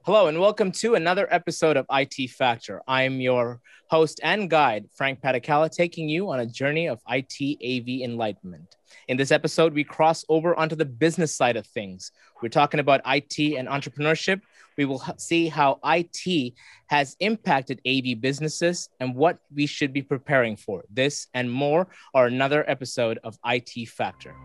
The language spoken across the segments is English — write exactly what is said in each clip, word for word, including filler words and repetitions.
Hello and welcome to another episode of I T Factor. I'm your host and guide, Frank Patakala, taking you on a journey of I T A V enlightenment. In this episode, we cross over onto the business side of things. We're talking about I T and entrepreneurship. We will see how I T has impacted A V businesses and what we should be preparing for. This and more are another episode of I T Factor.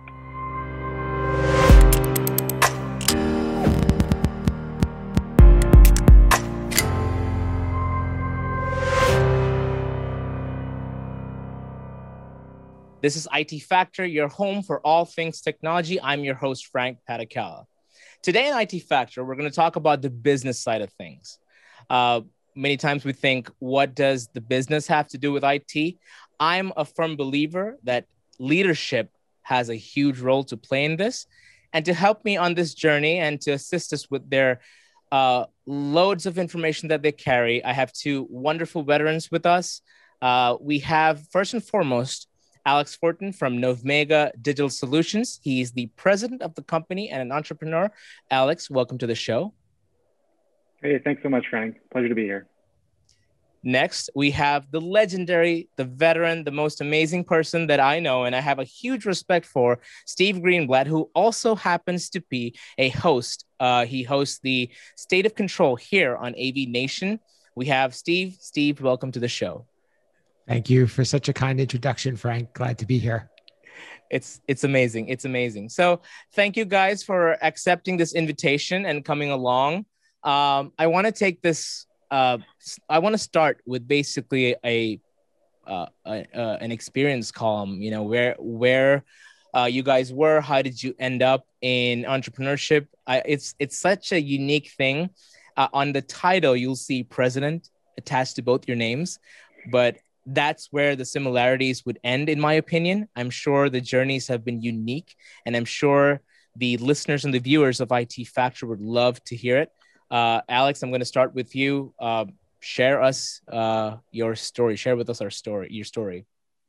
This is I T Factor, your home for all things technology. I'm your host, Frank Patakala. Today in I T Factor, we're going to talk about the business side of things. Uh, many times we think, what does the business have to do with I T? I'm a firm believer that leadership has a huge role to play in this. And to help me on this journey and to assist us with their uh, loads of information that they carry, I have two wonderful veterans with us. Uh, we have, first and foremost, Alex Fortin from Novmega Digital Solutions. He's the president of the company and an entrepreneur. Alex, welcome to the show. Hey, thanks so much, Frank. Pleasure to be here. Next, we have the legendary, the veteran, the most amazing person that I know and I have a huge respect for, Steve Greenblatt, who also happens to be a host. Uh, he hosts the State of Control here on A V Nation. We have Steve. Steve, welcome to the show. Thank you for such a kind introduction, Frank. Glad to be here. It's it's amazing. It's amazing. So thank you guys for accepting this invitation and coming along. Um, I want to take this. Uh, I want to start with basically a, uh, a uh, an experience column. You know, where where uh, you guys were. How did you end up in entrepreneurship? I, it's it's such a unique thing. Uh, on the title, you'll see president attached to both your names, but that's where the similarities would end, in my opinion. I'm sure the journeys have been unique, and I'm sure the listeners and the viewers of I T Factor would love to hear it. Uh, Alex, I'm going to start with you. Uh, share us uh, your story. Share with us our story, your story.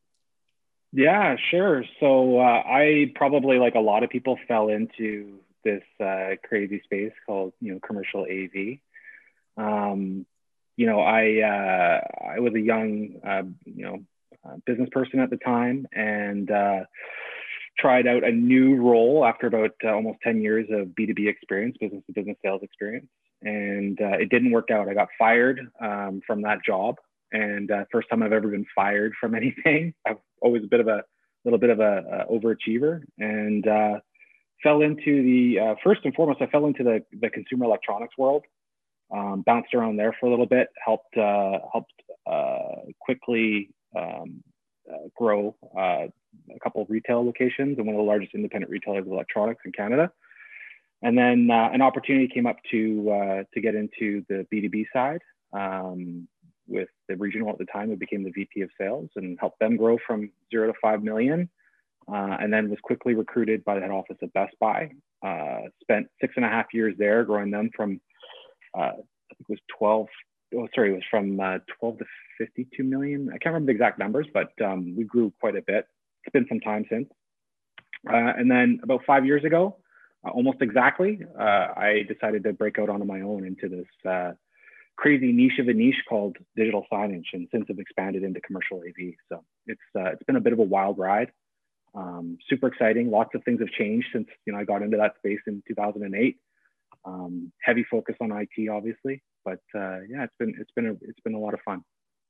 Yeah, sure. So uh, I probably, like a lot of people, fell into this uh, crazy space called, you know, commercial A V. Um, You know, I uh, I was a young, uh, you know, uh, business person at the time, and uh, tried out a new role after about uh, almost ten years of B two B experience, business to business sales experience, and uh, it didn't work out. I got fired um, from that job, and uh, first time I've ever been fired from anything. I've always a bit of a little bit of a, a overachiever, and uh, fell into the uh, first and foremost, I fell into the the consumer electronics world. Um, bounced around there for a little bit, helped uh, helped uh, quickly um, uh, grow uh, a couple of retail locations and one of the largest independent retailers of electronics in Canada. And then uh, an opportunity came up to uh, to get into the B two B side um, with the regional at the time, who became the V P of sales, and helped them grow from zero to five million. Uh, and then was quickly recruited by the head office of Best Buy. Uh, spent six and a half years there, growing them from Uh, I think it was twelve, oh, sorry, it was from uh, twelve to fifty-two million. I can't remember the exact numbers, but um, we grew quite a bit. It's been some time since. Uh, and then about five years ago, uh, almost exactly, uh, I decided to break out onto my own into this uh, crazy niche of a niche called digital signage, and since have expanded into commercial A V. So it's uh, it's been a bit of a wild ride. Um, super exciting. Lots of things have changed since, you know, I got into that space in two thousand eight. Um, heavy focus on I T, obviously, but uh, yeah, it's been it's been a, it's been a lot of fun.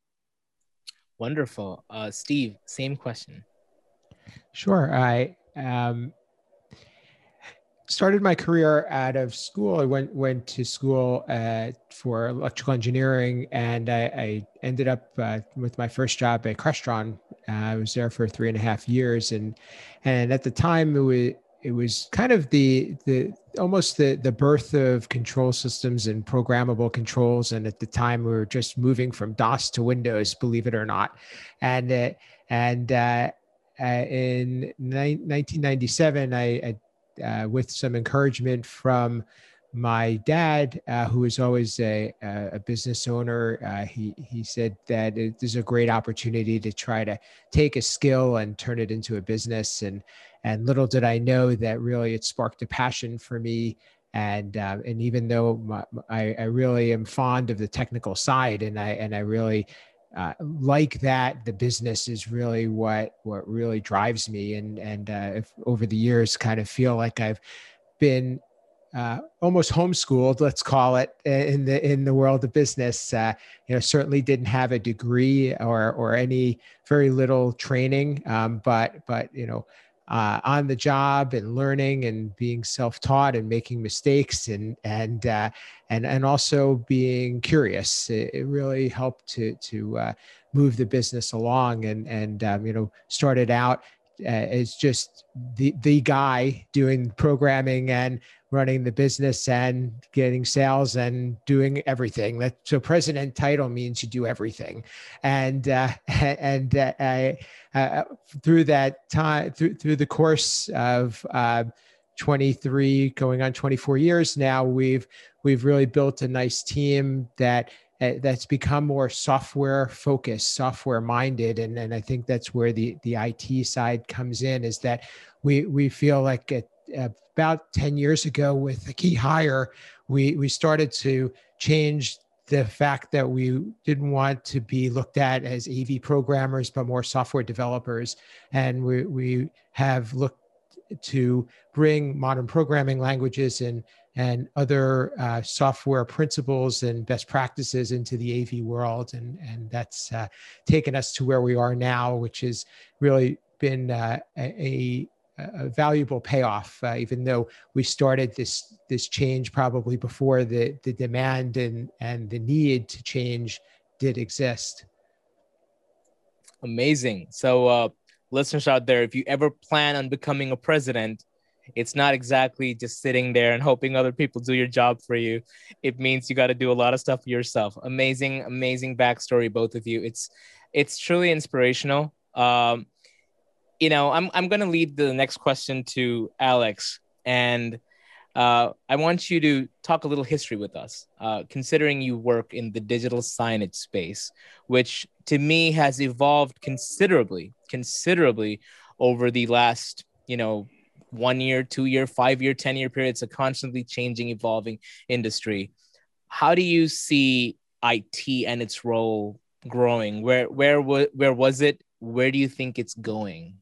Wonderful, uh, Steve. Same question. Sure. I um, started my career out of school. I went went to school uh, for electrical engineering, and I, I ended up uh, with my first job at Crestron. Uh, I was there for three and a half years, and and at the time it was. It was kind of the the almost the the birth of control systems and programmable controls. And at the time, we were just moving from DOS to Windows, believe it or not. And uh, and uh, uh, in nineteen ninety-seven, I, I uh, with some encouragement from my dad, uh, who was always a, a business owner, uh, he he said that it, there's a great opportunity to try to take a skill and turn it into a business. And and little did I know that really it sparked a passion for me and uh, and even though my, I, I really am fond of the technical side, and I and I really uh, like that, the business is really what what really drives me. And and uh, if over the years, kind of feel like I've been uh, almost homeschooled, let's call it, in the in the world of business. Uh, you know, certainly didn't have a degree or or any very little training, um, but but you know, uh, on the job and learning and being self-taught and making mistakes and and uh, and and also being curious. It, it really helped to to uh, move the business along. And and um, you know, started out uh, as just the the guy doing programming and running the business and getting sales and doing everything. That so president title means you do everything, and uh, and uh, I, uh, through that time, through through the course of uh, twenty-three, going on twenty-four years now, we've we've really built a nice team that uh, that's become more software focused, software minded, and and I think that's where the the I T side comes in. Is that we we feel like it. Uh, about ten years ago with the key hire, we, we started to change the fact that we didn't want to be looked at as A V programmers, but more software developers. And we, we have looked to bring modern programming languages and, and other uh, software principles and best practices into the A V world. And, and that's uh, taken us to where we are now, which has really been uh, a, a valuable payoff, uh, even though we started this this change probably before the the demand and and the need to change did exist. Amazing. So, uh, listeners out there, if you ever plan on becoming a president, it's not exactly just sitting there and hoping other people do your job for you. It means you got to do a lot of stuff yourself. Amazing, amazing backstory, both of you. It's it's truly inspirational. Um, you know, I'm I'm gonna lead the next question to Alex, and uh, I want you to talk a little history with us, uh, considering you work in the digital signage space, which to me has evolved considerably, considerably over the last, you know, one year, two year, five year, ten year period. It's a constantly changing, evolving industry. How do you see I T and its role growing? Where where where was it? Where do you think it's going?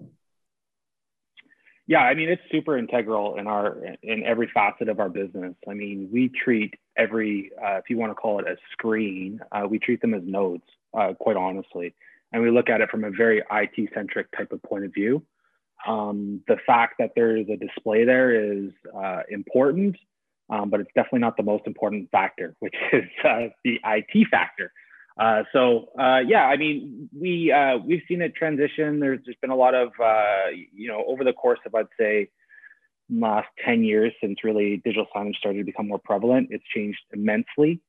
Yeah, I mean, it's super integral in our in every facet of our business. I mean, we treat every, uh, if you want to call it a screen, uh, we treat them as nodes, uh, quite honestly. And we look at it from a very I T-centric type of point of view. Um, the fact that there is a display there is uh, important, um, but it's definitely not the most important factor, which is uh, the I T factor. Uh, so uh, yeah, I mean, we uh, we've seen it transition. There's just been a lot of uh, you know, over the course of, I'd say, last ten years since really digital signage started to become more prevalent. It's changed immensely.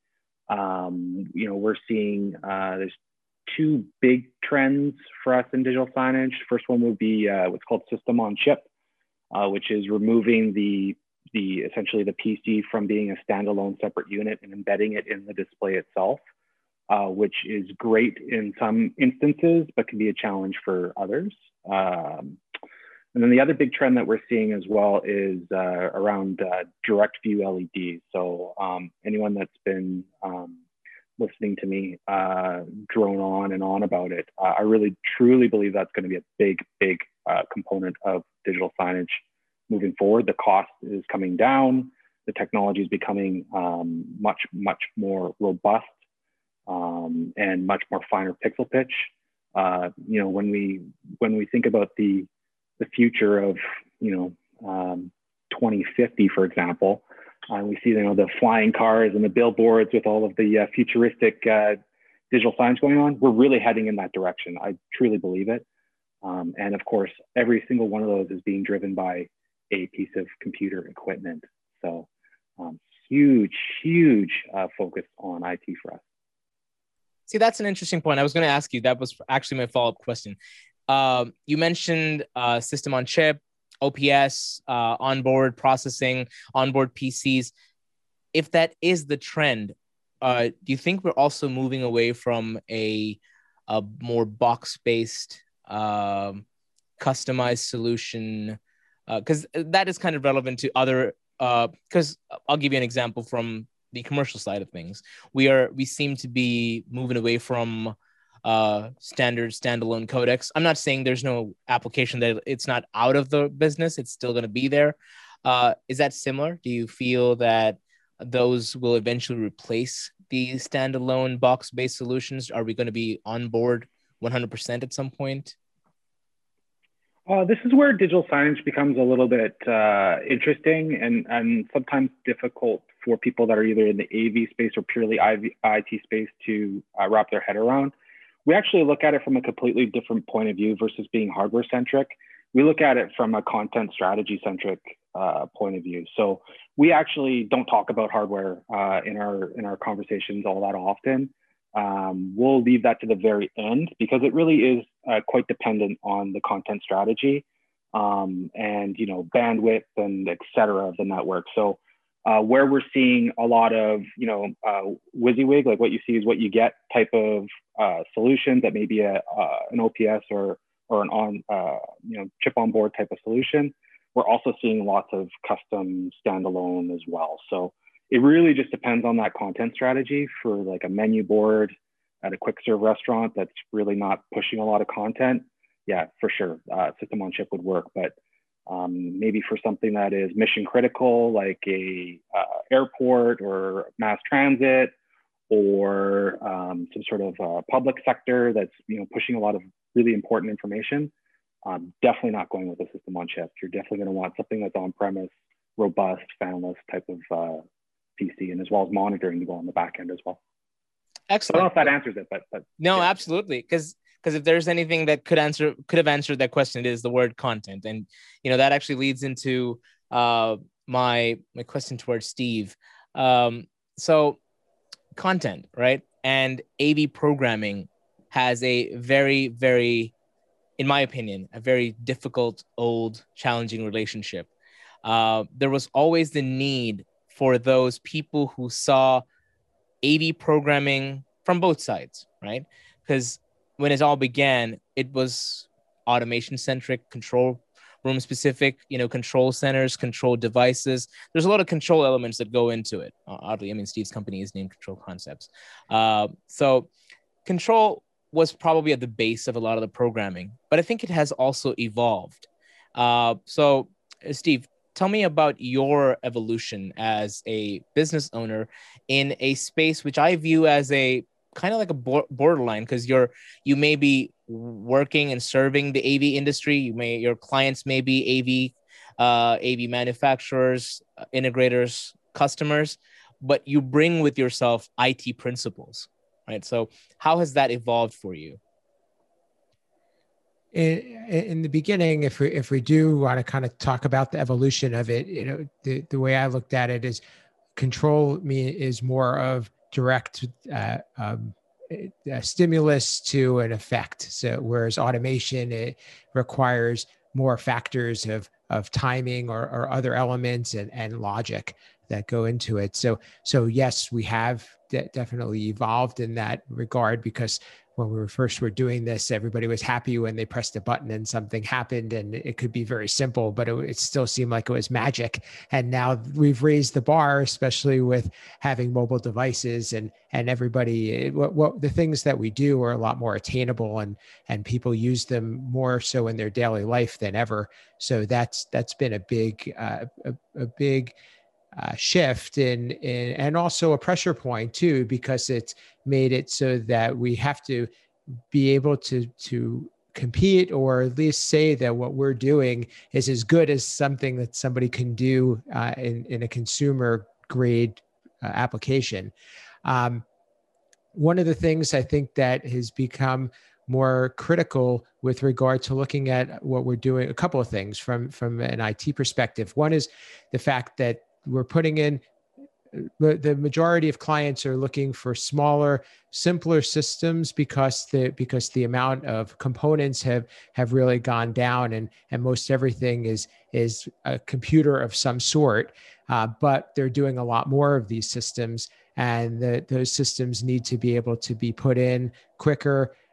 Um, you know, we're seeing uh, there's two big trends for us in digital signage. First one would be uh, what's called system on chip, uh, which is removing the the essentially the P C from being a standalone separate unit and embedding it in the display itself. Uh, which is great in some instances, but can be a challenge for others. Um, and then the other big trend that we're seeing as well is uh, around uh, direct view L E Ds. So um, anyone that's been um, listening to me uh, drone on and on about it, uh, I really truly believe that's going to be a big, big uh, component of digital signage moving forward. The cost is coming down. The technology is becoming um, much, much more robust. Um, and much more finer pixel pitch. Uh, you know, when we when we think about the the future of, you know, um, twenty fifty, for example, uh, we see, you know, the flying cars and the billboards with all of the uh, futuristic uh, digital signs going on. We're really heading in that direction. I truly believe it. Um, and of course, every single one of those is being driven by a piece of computer equipment. So um, huge, huge uh, focus on I T for us. See, that's an interesting point. I was going to ask you, that was actually my follow-up question. Um, you mentioned uh, system on chip, O P S, uh, onboard processing, onboard P Cs. If that is the trend, uh, do you think we're also moving away from a, a more box-based, um, customized solution? Because uh, that is kind of relevant to other because uh, I'll give you an example from the commercial side of things. We are we seem to be moving away from uh, standard standalone codecs. I'm not saying there's no application that it's not out of the business. It's still going to be there. Uh, is that similar? Do you feel that those will eventually replace the standalone box-based solutions? Are we going to be on board one hundred percent at some point? Uh, this is where digital signage becomes a little bit uh, interesting and, and sometimes difficult for people that are either in the A V space or purely I T space to uh, wrap their head around. We actually look at it from a completely different point of view versus being hardware centric. We look at it from a content strategy centric uh, point of view. So we actually don't talk about hardware uh, in our in our conversations all that often. Um, we'll leave that to the very end because it really is uh, quite dependent on the content strategy um, and you know bandwidth and et cetera of the network. So uh, where we're seeing a lot of you know uh, WYSIWYG, like what you see is what you get type of uh, solutions that may be a uh, an O P S or or an on uh, you know chip on board type of solution. We're also seeing lots of custom standalone as well. So it really just depends on that content strategy for like a menu board at a quick serve restaurant that's really not pushing a lot of content. Yeah, for sure, uh, system on chip would work. But um, maybe for something that is mission critical, like a uh, airport or mass transit, or um, some sort of uh, public sector that's you know pushing a lot of really important information, um, definitely not going with a system on chip. You're definitely going to want something that's on premise, robust, fanless type of uh, P C, and as well as monitoring to go on the back end as well. Excellent. I don't know if that answers it, but, but no, yeah. Absolutely. Because because if there's anything that could answer could have answered that question, it is the word content. And you know, that actually leads into uh my my question towards Steve. Um, so content, right? And A V programming has a very, very, in my opinion, a very difficult, old, challenging relationship. Uh, there was always the need for those people who saw A V programming from both sides, right? Because when it all began, it was automation centric, control room specific, you know, control centers, control devices. There's a lot of control elements that go into it. Uh, oddly, I mean, Steve's company is named Control Concepts. Uh, so control was probably at the base of a lot of the programming, but I think it has also evolved. Uh, so Steve, tell me about your evolution as a business owner in a space which I view as a kind of like a borderline, because you're you may be working and serving the A V industry. You may your clients may be A V uh, A V manufacturers, integrators, customers, but you bring with yourself I T principles, right? So how has that evolved for you? In, in the beginning, if we if we do want to kind of talk about the evolution of it, you know, the, the way I looked at it is control me is more of direct uh, um, a stimulus to an effect. So whereas automation, it requires more factors of of timing or, or other elements and, and logic that go into it. So so yes, we have de- definitely evolved in that regard, because when we were first were doing this, everybody was happy when they pressed a button and something happened, and it could be very simple, but it, it still seemed like it was magic. And now we've raised the bar, especially with having mobile devices and and everybody. What, what the things that we do are a lot more attainable, and and people use them more so in their daily life than ever. So that's that's been a big uh, a, a big. Uh, shift in, in, and also a pressure point too, because it's made it so that we have to be able to, to compete, or at least say that what we're doing is as good as something that somebody can do uh, in, in a consumer grade uh, application. Um, one of the things I think that has become more critical with regard to looking at what we're doing, a couple of things from, from an I T perspective. One is the fact that we're putting in, the majority of clients are looking for smaller, simpler systems, because the because the amount of components have have really gone down, and and most everything is is a computer of some sort. Uh, but they're doing a lot more of these systems, and the, those systems need to be able to be put in quicker,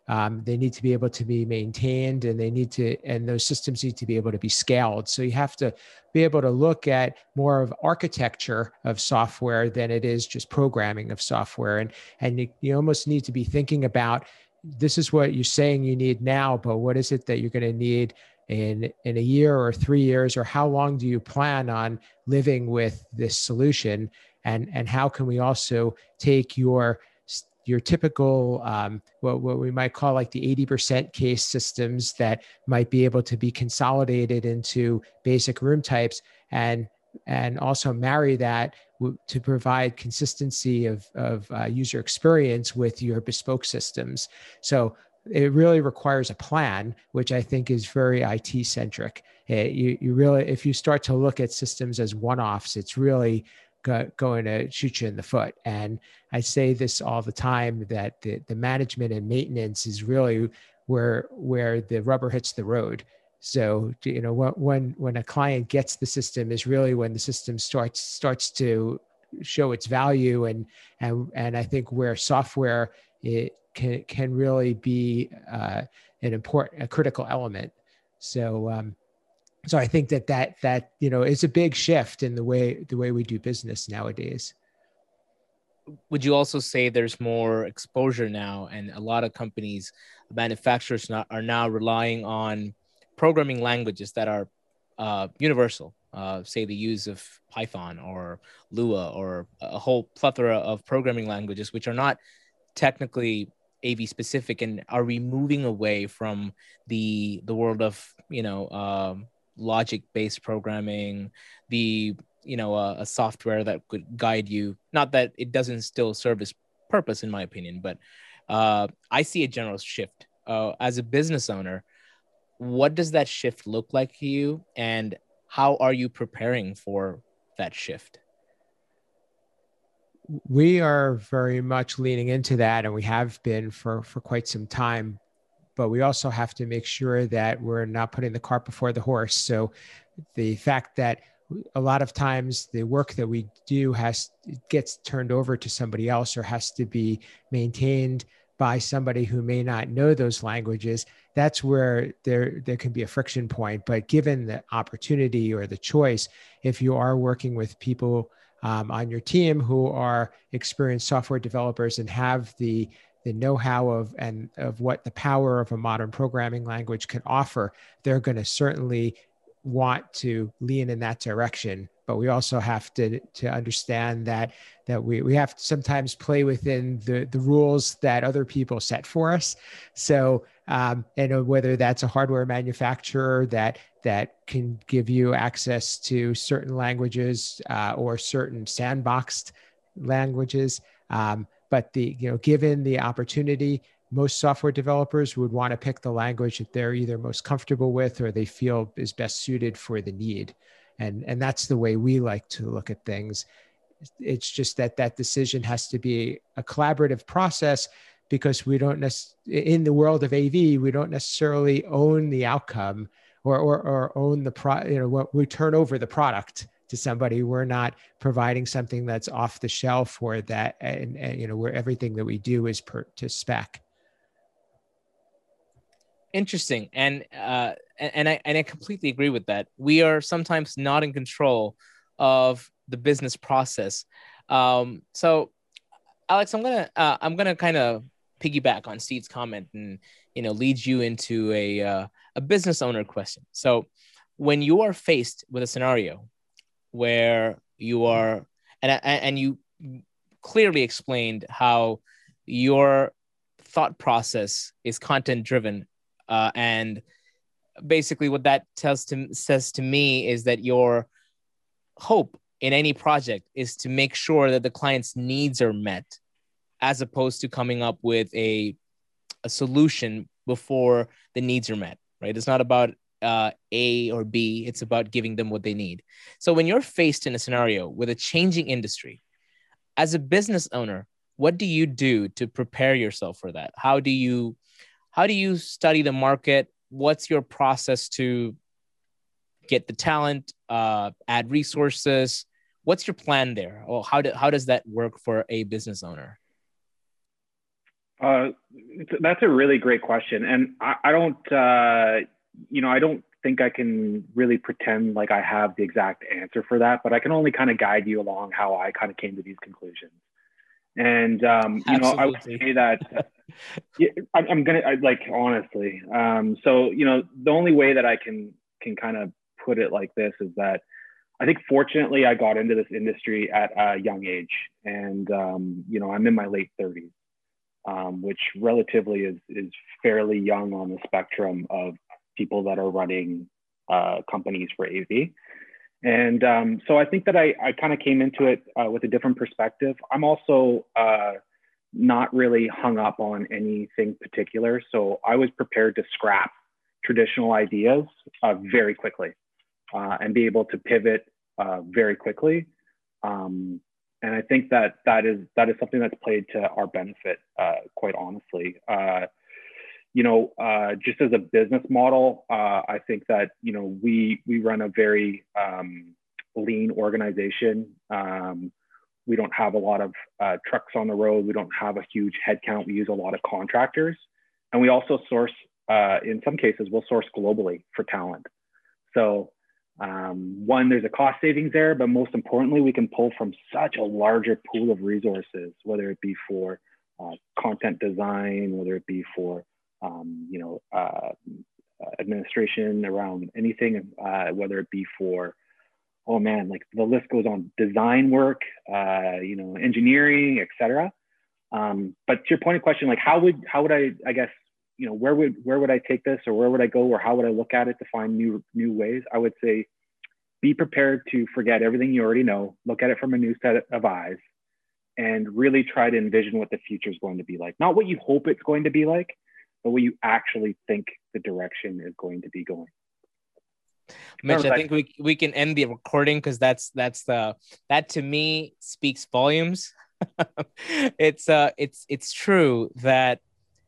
Um, they need to be able to be maintained, and they need to, and those systems need to be able to be scaled. So you have to be able to look at more of architecture of software than it is just programming of software. And, and you, you almost need to be thinking about, this is what you're saying you need now, but what is it that you're going to need in, in a year or three years, or how long do you plan on living with this solution? And, and how can we also take your your typical, um, what, what we might call like the eighty percent case systems that might be able to be consolidated into basic room types, and, and also marry that w- to provide consistency of, of uh, user experience with your bespoke systems. So it really requires a plan, which I think is very I T centric. It, you, you really, if you start to look at systems as one-offs, it's really going to shoot you in the foot. And I say this all the time, that the, the management and maintenance is really where, where the rubber hits the road. So, you know, when, when a client gets the system is really when the system starts, starts to show its value. And, and, and I think where software, it can, can really be uh, an important, a critical element. So, um, So I think that that that you know is a big shift in the way the way we do business nowadays. Would you also say there's more exposure now, and a lot of companies, manufacturers now, are now relying on programming languages that are uh, universal? Uh, say the use of Python or Lua or a whole plethora of programming languages, which are not technically A V specific, and are we moving away from the the world of you know um, logic-based programming, the you know uh, a software that could guide you? Not that it doesn't still serve its purpose, in my opinion, but uh, I see a general shift. Uh, as a business owner, what does that shift look like to you, and how are you preparing for that shift? We are very much leaning into that, and we have been for, for quite some time. But we also have to make sure that we're not putting the cart before the horse. So the fact that a lot of times the work that we do has gets turned over to somebody else, or has to be maintained by somebody who may not know those languages, that's where there, there can be a friction point. But given the opportunity or the choice, if you are working with people um, on your team who are experienced software developers and have the the know-how of and of what the power of a modern programming language can offer, they're going to certainly want to lean in that direction. But we also have to to understand that that we we have to sometimes play within the the rules that other people set for us. So um, and whether that's a hardware manufacturer that that can give you access to certain languages uh, or certain sandboxed languages. Um, But the, you know, given the opportunity, most software developers would want to pick the language that they're either most comfortable with or they feel is best suited for the need. And, and that's the way we like to look at things. It's just that that decision has to be a collaborative process, because we don't necessarily, in the world of A V, we don't necessarily own the outcome or, or, or own the pro, you know, what we turn over the product to somebody. We're not providing something that's off the shelf, or that, and, and you know, where everything that we do is per to spec. Interesting. And, uh, and, and I, and I completely agree with that. We are sometimes not in control of the business process. Um, so Alex, I'm going to, uh, I'm going to kind of piggyback on Steve's comment and, you know, lead you into a, uh, a business owner question. So when you are faced with a scenario where you are, and, and you clearly explained how your thought process is content driven. Uh, and basically what that tells to, says to me is that your hope in any project is to make sure that the client's needs are met, as opposed to coming up with a, a solution before the needs are met, right? It's not about uh, A or B, it's about giving them what they need. So when you're faced in a scenario with a changing industry, as a business owner, what do you do to prepare yourself for that? How do you, how do you study the market? What's your process to get the talent, uh, add resources? What's your plan there? Or how, do, how does that work for a business owner? Uh, that's a really great question. And I, I don't, uh, you know, I don't think I can really pretend like I have the exact answer for that, but I can only kind of guide you along how I kind of came to these conclusions. And, um, you know, I would Absolutely. say that yeah, I'm, I'm going to like, honestly. Um, so, you know, the only way that I can, can kind of put it like this is that I think fortunately I got into this industry at a young age, and, um, you know, I'm in my late thirties. Um, which relatively is is fairly young on the spectrum of people that are running uh, companies for A V. And um, so I think that I, I kind of came into it uh, with a different perspective. I'm also uh, not really hung up on anything particular. So I was prepared to scrap traditional ideas uh, very quickly uh, and be able to pivot uh, very quickly. Um, And I think that that is that is something that's played to our benefit, uh, quite honestly. Uh, you know, uh, just as a business model, uh, I think that you know we we run a very um, lean organization. Um, we don't have a lot of uh, trucks on the road. We don't have a huge headcount. We use a lot of contractors, and we also source. Uh, in some cases, we'll source globally for talent. So. Um, one, there's a cost savings there, but most importantly, we can pull from such a larger pool of resources, whether it be for uh, content design, whether it be for, um, you know, uh, administration around anything, uh, whether it be for, oh man, like the list goes on, design work, uh, you know, engineering, et cetera. Um, but to your point of question, like how would, how would I, I guess, you know, where would where would I take this, or where would I go, or how would I look at it to find new new ways? I would say, be prepared to forget everything you already know, look at it from a new set of eyes, and really try to envision what the future is going to be like. Not what you hope it's going to be like, but what you actually think the direction is going to be going. Mitch, I think we we can end the recording because that's that's the that to me speaks volumes. it's uh it's it's true that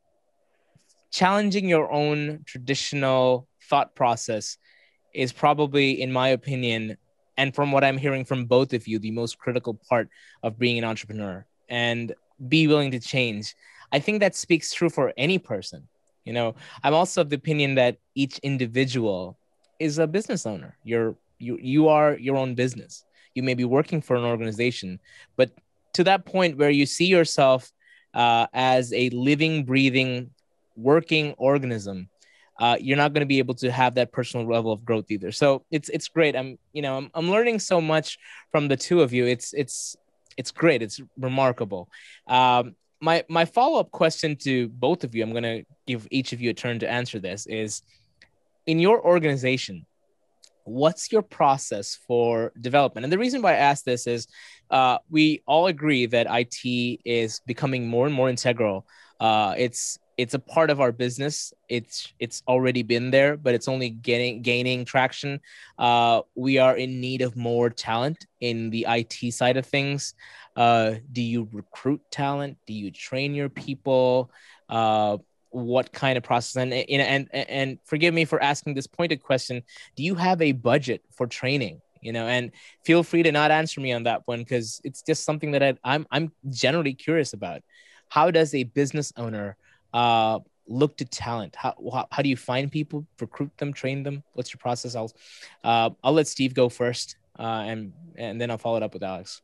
challenging your own traditional thought process is probably, in my opinion, and from what I'm hearing from both of you, the most critical part of being an entrepreneur, and be willing to change. I think that speaks true for any person. You know, I'm also of the opinion that each individual is a business owner. You're you you are your own business. You may be working for an organization, but to that point where you see yourself uh, as a living, breathing, working organism, uh, you're not going to be able to have that personal level of growth either. So it's it's great. I'm you know I'm I'm learning so much from the two of you. It's it's it's great. It's remarkable. Um, my my follow up question to both of you, I'm going to give each of you a turn to answer this, is in your organization, what's your process for development? And the reason why I ask this is uh, we all agree that I T is becoming more and more integral. Uh, it's it's a part of our business. It's it's already been there, but it's only getting gaining traction. Uh, we are in need of more talent in the I T side of things. Uh, do you recruit talent? Do you train your people? Uh, what kind of process? And, and and and forgive me for asking this pointed question. Do you have a budget for training? You know, and feel free to not answer me on that one because it's just something that I, I'm I'm generally curious about. How does a business owner uh, look to talent? How, how how do you find people, recruit them, train them? What's your process? I'll uh, I'll let Steve go first, uh, and and then I'll follow it up with Alex.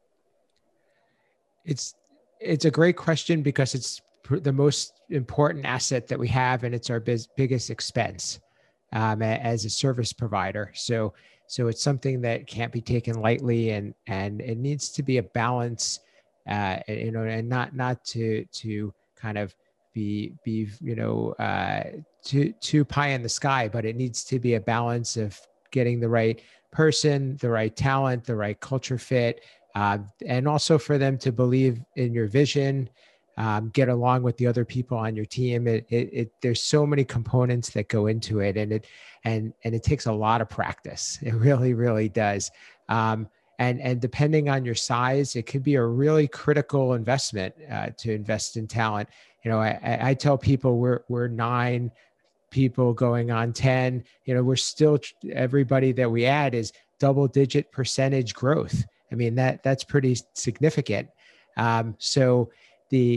It's it's a great question because it's the most important asset that we have, and it's our biz, biggest expense um, as a service provider. So so it's something that can't be taken lightly, and and it needs to be a balance, uh, you know, and not not to to kind of be be you know uh, too too pie in the sky, but it needs to be a balance of getting the right person, the right talent, the right culture fit. Uh, and also for them to believe in your vision, um, get along with the other people on your team. It, it, it, there's so many components that go into it, and it and and it takes a lot of practice. It really, really does. Um, and and depending on your size, it could be a really critical investment uh, to invest in talent. You know, I, I tell people we're we're nine people going on ten. You know, we're still everybody that we add is double digit percentage growth. I mean, that that's pretty significant. Um, so the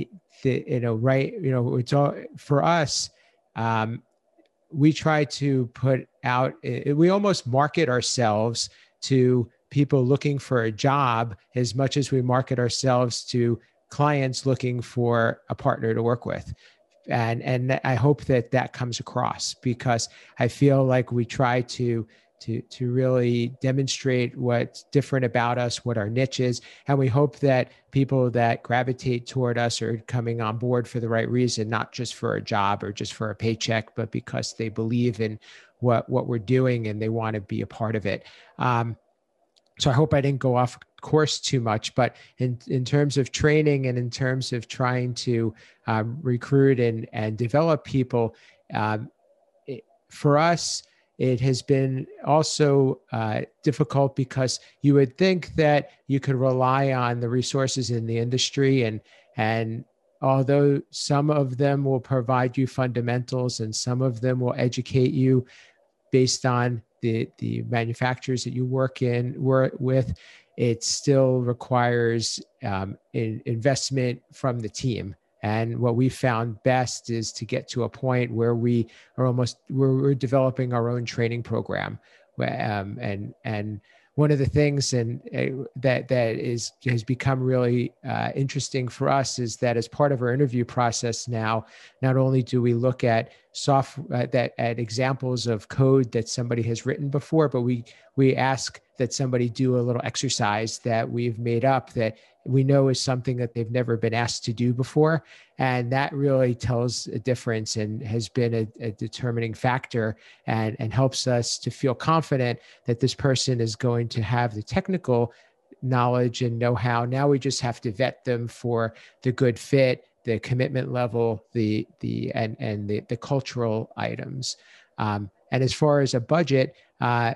the, you know, right, you know, it's all for us. Um, we try to put out, we almost market ourselves to people looking for a job as much as we market ourselves to clients looking for a partner to work with. And, and I hope that that comes across, because I feel like we try to to to really demonstrate what's different about us, what our niche is. And we hope that people that gravitate toward us are coming on board for the right reason, not just for a job or just for a paycheck, but because they believe in what, what we're doing and they want to be a part of it. Um, so I hope I didn't go off course too much, but in, in terms of training and in terms of trying to um, recruit and, and develop people, um, it, for us, it has been also uh, difficult because you would think that you could rely on the resources in the industry, and and although some of them will provide you fundamentals and some of them will educate you based on the the manufacturers that you work in work with, it still requires um, an investment from the team. And what we found best is to get to a point where we are almost, we're, we're developing our own training program. Um, and, and one of the things and uh, that, that is, has become really uh, interesting for us is that as part of our interview process now, not only do we look at soft, uh, that at examples of code that somebody has written before, but we, we ask that somebody do a little exercise that we've made up that we know is something that they've never been asked to do before. And that really tells a difference and has been a, a determining factor, and, and helps us to feel confident that this person is going to have the technical knowledge and know-how. Now we just have to vet them for the good fit, the commitment level, the, the, and, and the, the cultural items. Um, and as far as a budget, uh,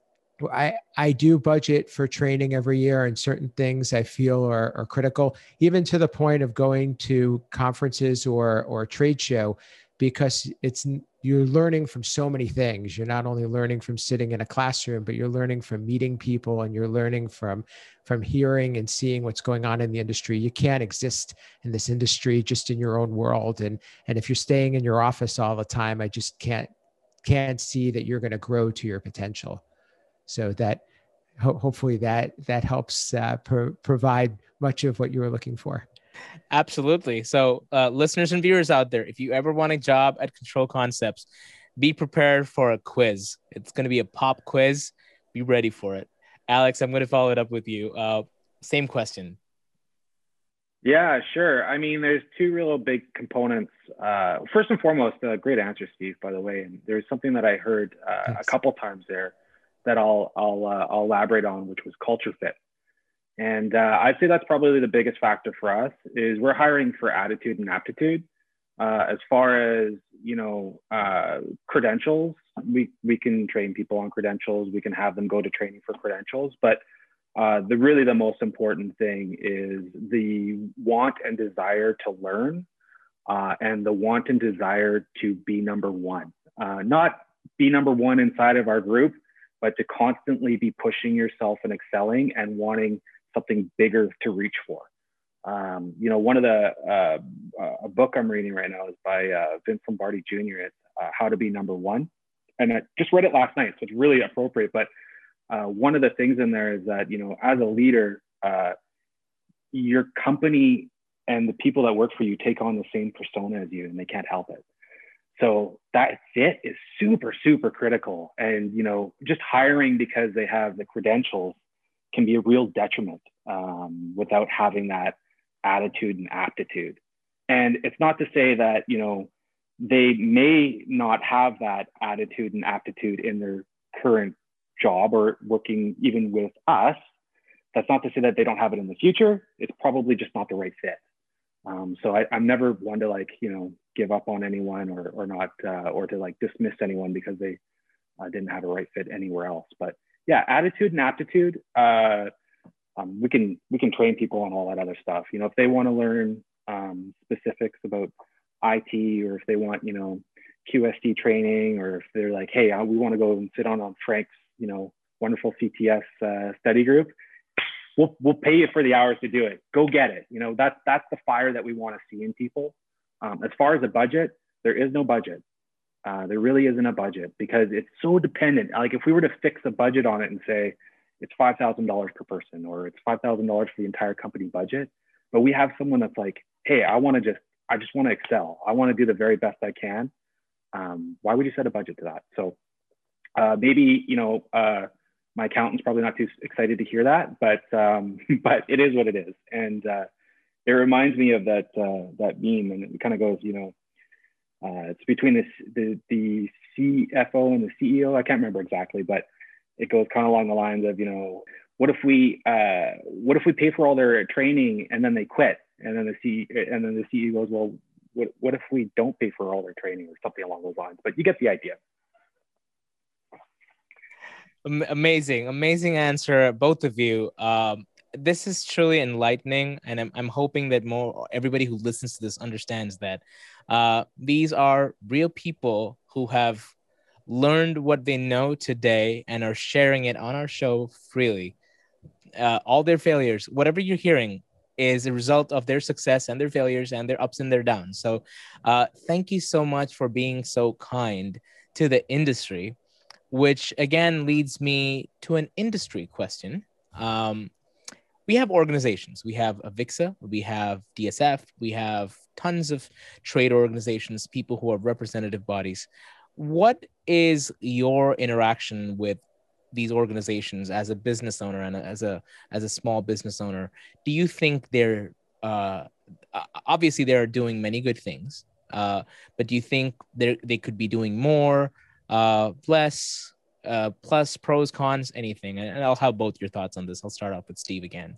I, I do budget for training every year, and certain things I feel are, are critical, even to the point of going to conferences or, or trade show, because it's, you're learning from so many things. You're not only learning from sitting in a classroom, but you're learning from meeting people, and you're learning from, from hearing and seeing what's going on in the industry. You can't exist in this industry just in your own world. And, and if you're staying in your office all the time, I just can't, can't see that you're going to grow to your potential. So that ho- hopefully that that helps uh, pro- provide much of what you were looking for. Absolutely. So uh, listeners and viewers out there, if you ever want a job at Control Concepts, be prepared for a quiz. It's going to be a pop quiz. Be ready for it. Alex, I'm going to follow it up with you. Uh, same question. Yeah, sure. I mean, there's two real big components. Uh, first and foremost, uh, great answer, Steve, by the way. And there's something that I heard uh, a couple times there that I'll I'll uh, I'll elaborate on, which was culture fit. And uh, I'd say that's probably the biggest factor for us. Is we're hiring for attitude and aptitude. Uh, as far as you know, uh, credentials, we we can train people on credentials. We can have them go to training for credentials, but uh, the really the most important thing is the want and desire to learn, uh, and the want and desire to be number one. Uh, not be number one inside of our group, but to constantly be pushing yourself and excelling and wanting something bigger to reach for. Um, you know, one of the, uh, a book I'm reading right now is by uh, Vince Lombardi Junior It's uh, How to Be Number One. And I just read it last night, so it's really appropriate. But uh, one of the things in there is that, you know, as a leader, uh, your company and the people that work for you take on the same persona as you, and they can't help it. So that fit is super, super critical. And, you know, just hiring because they have the credentials can be a real detriment um, without having that attitude and aptitude. And it's not to say that, you know, they may not have that attitude and aptitude in their current job or working even with us. That's not to say that they don't have it in the future. It's probably just not the right fit. Um, so I, I'm never one to like, you know, give up on anyone or, or not, uh, or to like dismiss anyone because they uh, didn't have a right fit anywhere else. But yeah, attitude and aptitude, uh, um, we can, we can train people on all that other stuff. You know, if they want to learn um, specifics about I T, or if they want, you know, Q S D training, or if they're like, hey, we want to go and sit on, on Frank's, you know, wonderful C T S uh, study group, we'll we'll pay you for the hours to do it. Go get it. You know, that's that's the fire that we want to see in people. Um, as far as the budget, there is no budget. Uh, there really isn't a budget because it's so dependent. Like if we were to fix a budget on it and say it's five thousand dollars per person or it's five thousand dollars for the entire company budget, but we have someone that's like, hey, I want to just, I just want to excel. I want to do the very best I can. Um, why would you set a budget to that? So uh, maybe, you know, uh, my accountant's probably not too excited to hear that, but um, but it is what it is. And uh, it reminds me of that uh, that meme, and it kind of goes, you know, uh, it's between this, the the C F O and the C E O. I can't remember exactly, but it goes kind of along the lines of, you know, what if we uh, what if we pay for all their training and then they quit, and then the C and then the C E O goes, well, what what if we don't pay for all their training or something along those lines? But you get the idea. Amazing, amazing answer, both of you. Um, this is truly enlightening, and I'm I'm hoping that more everybody who listens to this understands that uh, these are real people who have learned what they know today and are sharing it on our show freely. Uh, all their failures, whatever you're hearing, is a result of their success and their failures and their ups and their downs. So, uh, thank you so much for being so kind to the industry. Which again leads me to an industry question. Um, we have organizations. We have Avixa, we have D S F, we have tons of trade organizations, people who are representative bodies. What is your interaction with these organizations as a business owner and as a as a small business owner? Do you think they're uh, obviously they're doing many good things, uh, but do you think they they could be doing more? Uh, less, uh, plus, pros, cons, anything. And I'll have both your thoughts on this. I'll start off with Steve again.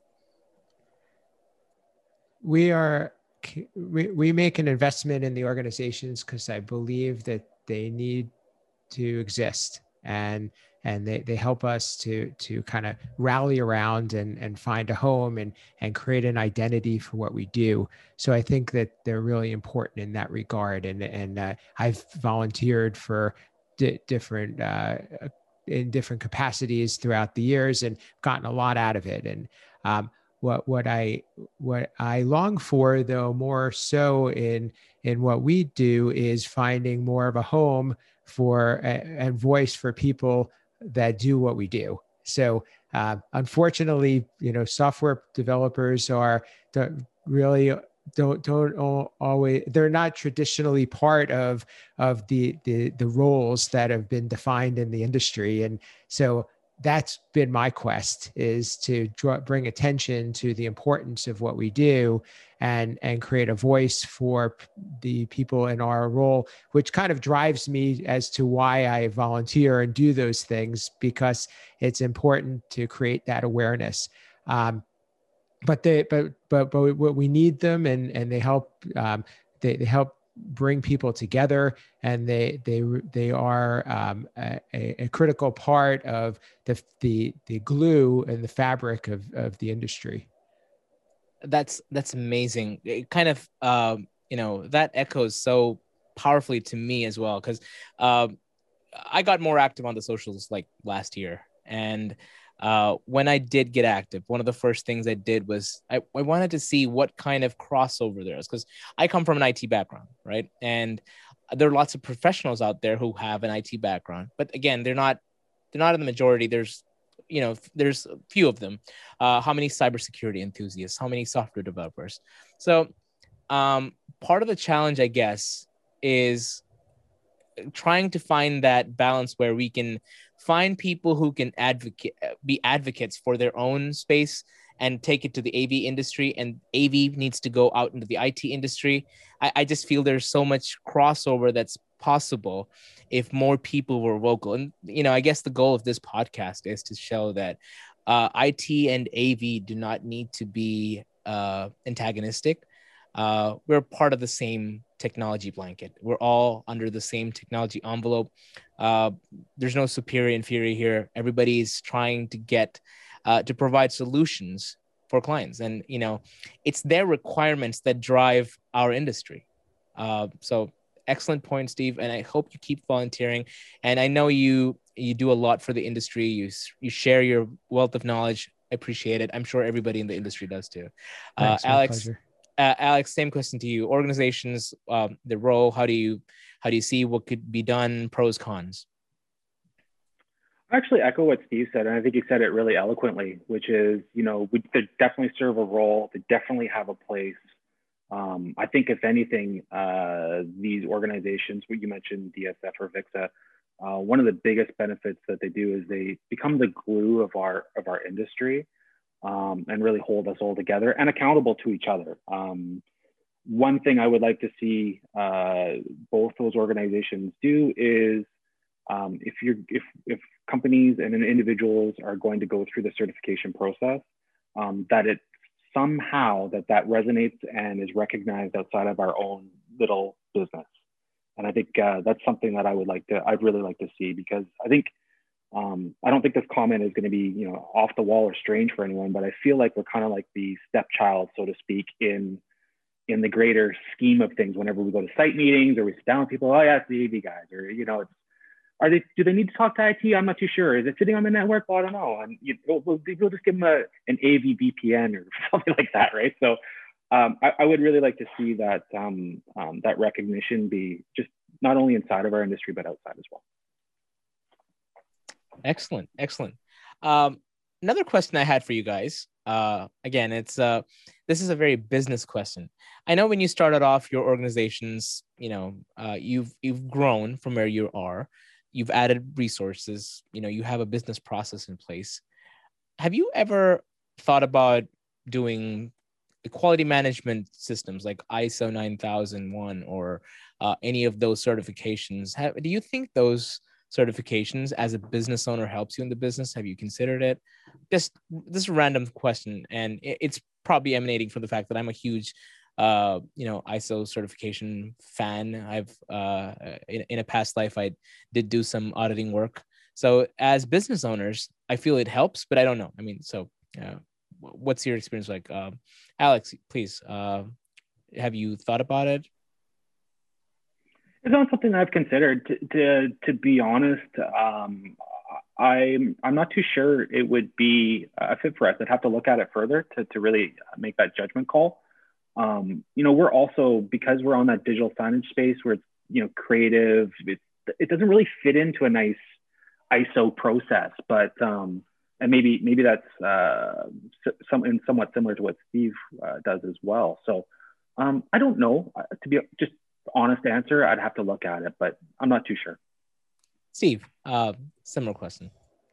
We are, we, we make an investment in the organizations because I believe that they need to exist, and and they, they help us to to kind of rally around and, and find a home and, and create an identity for what we do. So I think that they're really important in that regard. And, and uh, I've volunteered for di- different, uh, in different capacities throughout the years and gotten a lot out of it. And um, what what I what I long for, though, more so in in what we do, is finding more of a home for and voice for people that do what we do. So uh, unfortunately, you know, software developers are don't really don't don't always, they're not traditionally part of of the the the roles that have been defined in the industry. And so that's been my quest, is to draw, bring attention to the importance of what we do and, and create a voice for the people in our role, which kind of drives me as to why I volunteer and do those things, because it's important to create that awareness. Um, but they, but, but, but we need them, and, and they help, um, they, they help bring people together, and they they they are um, a, a critical part of the the the glue and the fabric of of the industry. That's that's amazing. It kind of um, you know, that echoes so powerfully to me as well, because um, I got more active on the socials like last year, and uh, when I did get active, one of the first things I did was I, I wanted to see what kind of crossover there is, because I come from an I T background, right? And there are lots of professionals out there who have an I T background, but again, they're not they're not in the majority. There's you know there's a few of them. Uh, how many cybersecurity enthusiasts? How many software developers? So um, part of the challenge, I guess, is trying to find that balance where we can find people who can advocate, be advocates for their own space and take it to the A V industry, and A V needs to go out into the I T industry. I, I just feel there's so much crossover that's possible if more people were vocal. And, you know, I guess the goal of this podcast is to show that uh, I T and A V do not need to be uh, antagonistic. Uh, we're part of the same technology blanket. We're all under the same technology envelope. Uh, there's no superior, inferior here. Everybody's trying to get, uh, to provide solutions for clients. And, you know, it's their requirements that drive our industry. Uh, so excellent point, Steve. And I hope you keep volunteering. And I know you, you do a lot for the industry. You, you share your wealth of knowledge. appreciate it. I'm sure everybody in the industry does too. Uh, Thanks, my Alex, pleasure. uh, Alex, same question to you. Organizations, um, the role. How do you how do you see what could be done? Pros, cons. I actually echo what Steve said, and I think he said it really eloquently, which is, you know, we they definitely serve a role. They definitely have a place. Um, I think, if anything, uh, these organizations, what you mentioned, D S F or VIXA, uh, one of the biggest benefits that they do is they become the glue of our of our industry, um, and really hold us all together and accountable to each other. Um, one thing I would like to see uh, both those organizations do is, um, if you're if if companies and individuals are going to go through the certification process, um, that it somehow that that resonates and is recognized outside of our own little business. And I think uh, that's something that I would like to, I'd really like to see, because I think, um, I don't think this comment is going to be, you know, off the wall or strange for anyone, but I feel like we're kind of like the stepchild, so to speak, in, in the greater scheme of things. Whenever we go to site meetings or we sit down with people, oh yeah, it's the A V guys, or, you know, it's, Are they? Do they need to talk to I T? I'm not too sure. Is it sitting on the network? Well, I don't know. And you, we'll, we'll just give them a, an A V V P N or something like that, right? So um, I, I would really like to see that um, um, that recognition be just not only inside of our industry but outside as well. Excellent, excellent. Um, another question I had for you guys. Uh, again, it's uh, this is a very business question. I know when you started off your organizations, you know, uh, you've you've grown from where you are. You've added resources, you know, you have a business process in place. Have you ever thought about doing quality management systems like I S O nine thousand one or uh, any of those certifications? Have, do you think those certifications as a business owner helps you in the business? Have you considered it? Just this is a random question, and it, it's probably emanating from the fact that I'm a huge uh, you know, I S O certification fan. I've, uh, in, in a past life, I did do some auditing work. So as business owners, I feel it helps, but I don't know. I mean, so uh, what's your experience like? Uh, Alex, please, uh, have you thought about it? It's not something I've considered. To, to, to be honest, um, I'm, I'm not too sure it would be a fit for us. I'd have to look at it further to, to really make that judgment call. Um, you know, we're also, because we're on that digital signage space where it's, you know, creative, it, it doesn't really fit into a nice I S O process, but, um, and maybe, maybe that's, uh, some, somewhat similar to what Steve uh, does as well. So, um, I don't know, uh, to be just honest answer, I'd have to look at it, but I'm not too sure. Steve, uh, similar question.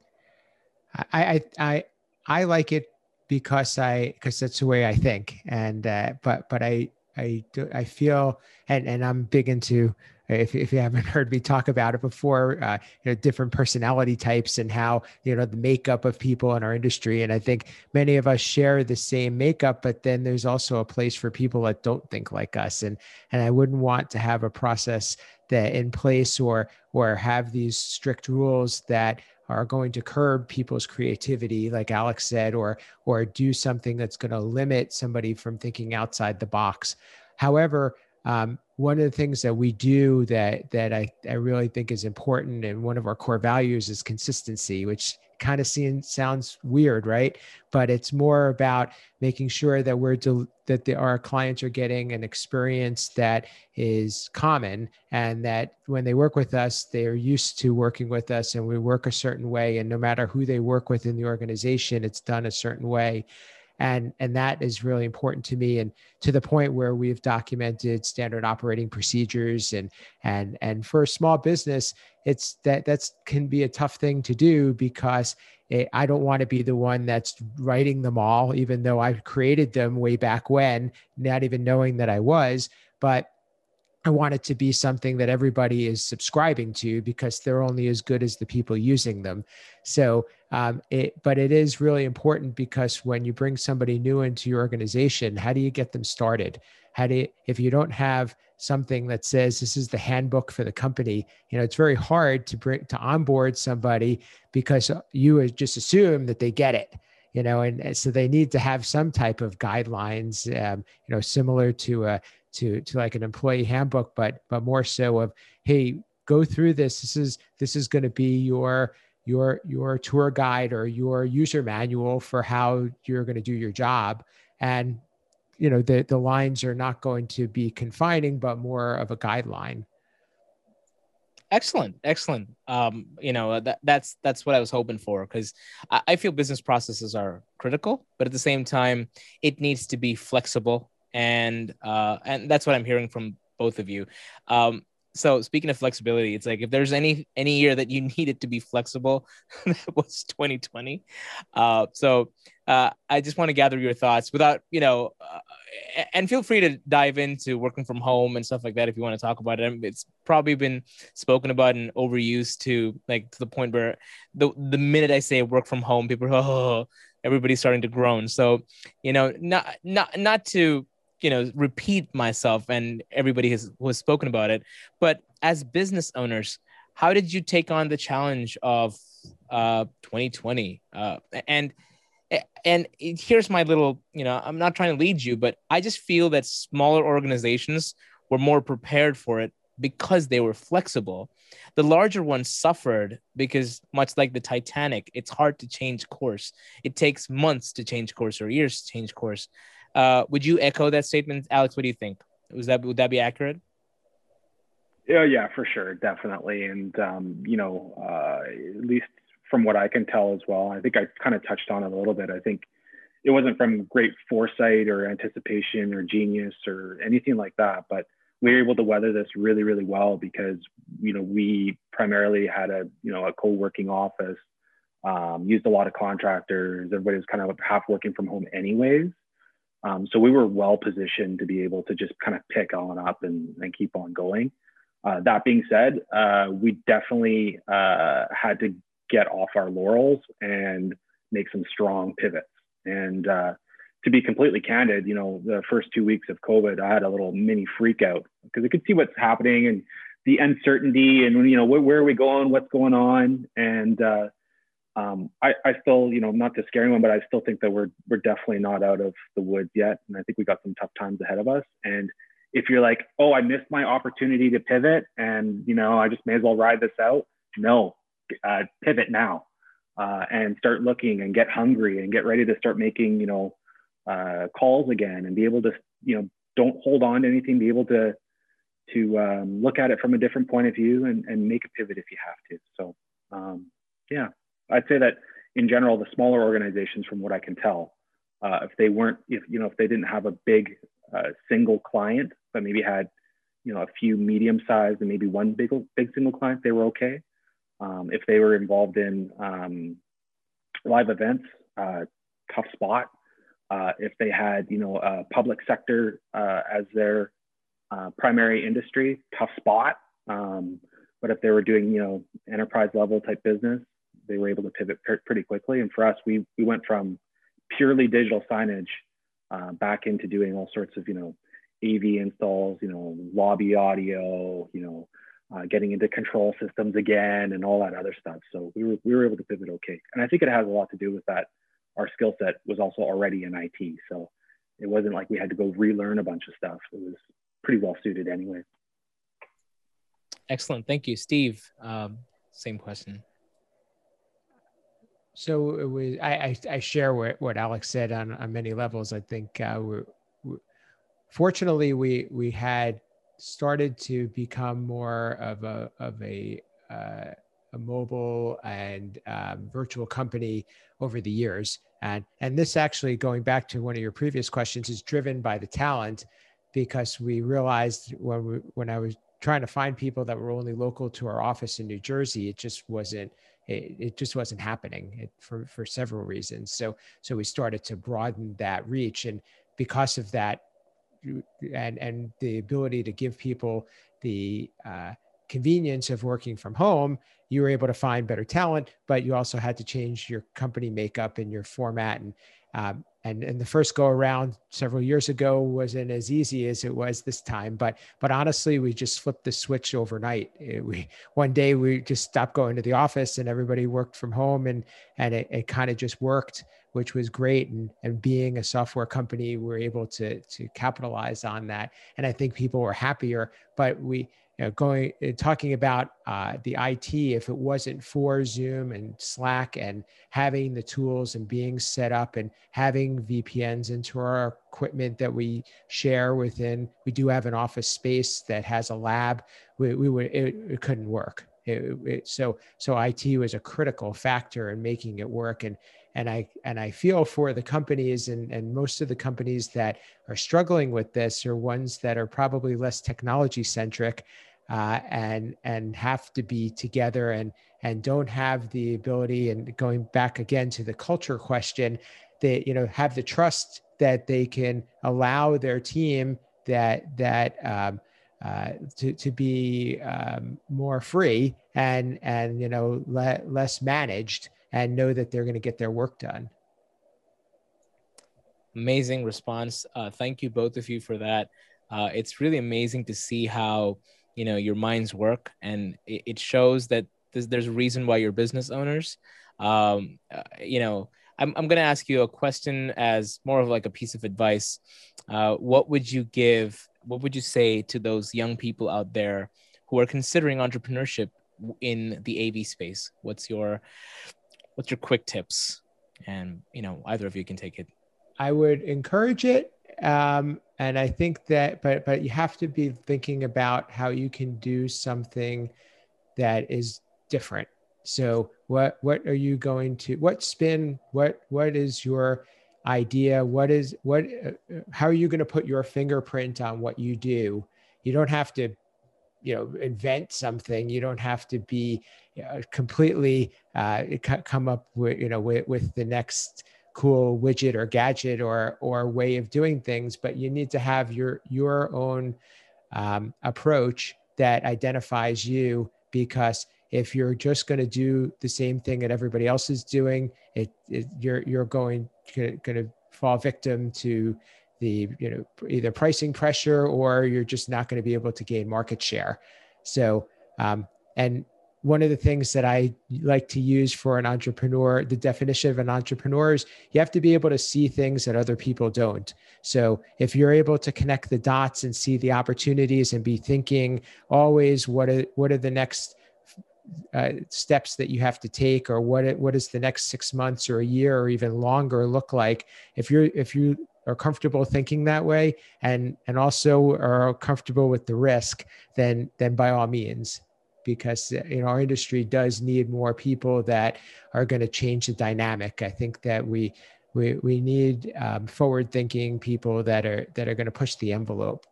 I, I, I, I like it because I, because that's the way I think. And, uh, but, but I, I do, I feel, and, and I'm big into, if, if you haven't heard me talk about it before, uh, you know, different personality types and how, you know, the makeup of people in our industry. And I think many of us share the same makeup, but then there's also a place for people that don't think like us. And, and I wouldn't want to have a process that in place or, or have these strict rules that are going to curb people's creativity, like Alex said, or, or do something that's going to limit somebody from thinking outside the box. However, um, one of the things that we do that, that I, I really think is important, and one of our core values is consistency, which kind of seems, sounds weird, right? But it's more about making sure that we're, del- that the, our clients are getting an experience that is common, and that when they work with us, they're used to working with us, and we work a certain way. And no matter who they work with in the organization, it's done a certain way. And, and that is really important to me, and to the point where we've documented standard operating procedures. And, and, and for a small business, it's that that's can be a tough thing to do, because it, I don't want to be the one that's writing them all, even though I created them way back when, not even knowing that I was. But I want it to be something that everybody is subscribing to, because they're only as good as the people using them. So, um, it, but it is really important, because when you bring somebody new into your organization, how do you get them started? How do you, if you don't have something that says this is the handbook for the company, you know, it's very hard to bring to onboard somebody, because you just assume that they get it. You know, and, and so they need to have some type of guidelines, um, you know, similar to a, to, to like an employee handbook, but, but more so of, hey, go through this. This is, this is going to be your, your your tour guide or your user manual for how you're going to do your job. And you know, the the lines are not going to be confining, but more of a guideline. Excellent, excellent. Um, you know, that that's that's what I was hoping for, because I, I feel business processes are critical, but at the same time, it needs to be flexible, and uh, and that's what I'm hearing from both of you. Um, so speaking of flexibility, it's like if there's any any year that you needed to be flexible, that was twenty twenty. Uh, so uh, I just want to gather your thoughts without, you know, uh, and feel free to dive into working from home and stuff like that if you want to talk about it. It's probably been spoken about and overused to like to the point where the the minute I say work from home, people are, oh, everybody's starting to groan. So, you know, not not not to, you know, repeat myself and everybody has who has spoken about it, but as business owners, how did you take on the challenge of uh, twenty twenty? Uh, and and here's my little, you know, I'm not trying to lead you, but I just feel that smaller organizations were more prepared for it because they were flexible. The larger ones suffered because, much like the Titanic, it's hard to change course. It takes months to change course or years to change course. Uh, would you echo that statement, Alex? What do you think? Was that would that be accurate? Yeah, yeah, for sure, definitely. And um, you know, uh, at least from what I can tell as well, I think I kind of touched on it a little bit. I think it wasn't from great foresight or anticipation or genius or anything like that, but we were able to weather this really, really well because, you know, we primarily had a, you know, a co-working office, um, used a lot of contractors. Everybody was kind of half working from home anyways. Um, so we were well positioned to be able to just kind of pick on up and, and keep on going. Uh, that being said, uh, we definitely uh, had to get off our laurels and make some strong pivots. And uh, to be completely candid, you know, the first two weeks of COVID, I had a little mini freak out because I could see what's happening and the uncertainty and, you know, where, where are we going, what's going on. And uh, um, I, I still, you know, not to scare anyone, but I still think that we're, we're definitely not out of the woods yet. And I think we got some tough times ahead of us. And if you're like, oh, I missed my opportunity to pivot and, you know, I just may as well ride this out. No, uh, pivot now uh, and start looking and get hungry and get ready to start making, you know, uh, calls again and be able to, you know, don't hold on to anything, be able to, to um, look at it from a different point of view and, and make a pivot if you have to. So um, yeah, I'd say that in general, the smaller organizations, from what I can tell, uh, if they weren't, if, you know, if they didn't have a big uh, single client, but maybe had, you know, a few medium sized and maybe one big, big single client, they were okay. Um, if they were involved in um, live events, uh, tough spot. Uh, if they had, you know, uh, public sector uh, as their uh, primary industry, tough spot. Um, but if they were doing, you know, enterprise level type business, they were able to pivot pretty quickly. And for us, we we went from purely digital signage uh, back into doing all sorts of, you know, A V installs, you know, lobby audio, you know, uh, getting into control systems again and all that other stuff. So we were we were able to pivot okay. And I think it has a lot to do with that. Our skill set was also already in I T. So it wasn't like we had to go relearn a bunch of stuff. It was pretty well suited anyway. Excellent. Thank you. Steve, um, same question. So it was, I, I, I share what, what Alex said on, on many levels. I think uh, we're, we're, fortunately, we, we had started to become more of a, of a, uh, a mobile and um, virtual company over the years. And, and this actually, going back to one of your previous questions, is driven by the talent, because we realized when we, when I was trying to find people that were only local to our office in New Jersey, it just wasn't, it, it just wasn't happening it, for, for several reasons. So, so we started to broaden that reach. And because of that, and, and the ability to give people the uh, convenience of working from home, you were able to find better talent, but you also had to change your company makeup and your format. And, um, and, and the first go around several years ago wasn't as easy as it was this time, but, but honestly, we just flipped the switch overnight. It, we, one day we just stopped going to the office and everybody worked from home, and, and it, it kind of just worked, which was great. And, and being a software company, we're able to, to capitalize on that. And I think people were happier, but we, you know, going, talking about uh, the I T, if it wasn't for Zoom and Slack and having the tools and being set up and having V P Ns into our equipment that we share within, we do have an office space that has a lab. We, we would, it, it couldn't work. It, it, so, so I T was a critical factor in making it work. And, and I, and I feel for the companies, and, and most of the companies that are struggling with this are ones that are probably less technology centric, uh, and, and have to be together and, and don't have the ability, and going back again to the culture question, they, you know, have the trust that they can allow their team that, that, um, Uh, to to be um, more free and and you know le- less managed, and know that they're going to get their work done. Amazing response. Uh, thank you both of you for that. Uh, it's really amazing to see how you know your minds work, and it, it shows that there's, there's a reason why you're business owners. Um, uh, you know, I'm I'm going to ask you a question as more of like a piece of advice. Uh, what would you give? What would you say to those young people out there who are considering entrepreneurship in the A V space? What's your, what's your quick tips? And, you know, either of you can take it. I would encourage it. Um, and I think that, but, but you have to be thinking about how you can do something that is different. So what, what are you going to, what spin, what, what is your idea? What is, what, uh, how are you going to put your fingerprint on what you do? You don't have to, you know, invent something. You don't have to be uh, completely uh, come up with, you know, with, with the next cool widget or gadget or, or way of doing things, but you need to have your, your own um, approach that identifies you, because if you're just going to do the same thing that everybody else is doing, it, it you're you're going to, going to fall victim to the, you know, either pricing pressure, or you're just not going to be able to gain market share. So, um, and one of the things that I like to use for an entrepreneur, the definition of an entrepreneur is you have to be able to see things that other people don't. So if you're able to connect the dots and see the opportunities and be thinking always, what are, what are the next uh, steps that you have to take, or what, what is the next six months or a year or even longer look like? If you're, if you are comfortable thinking that way, and, and also are comfortable with the risk, then, then by all means, because you know our industry does need more people that are going to change the dynamic. I think that we we we need um, forward-thinking people that are that are going to push the envelope.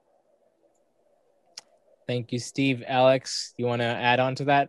Thank you, Steve. Alex, you want to add on to that?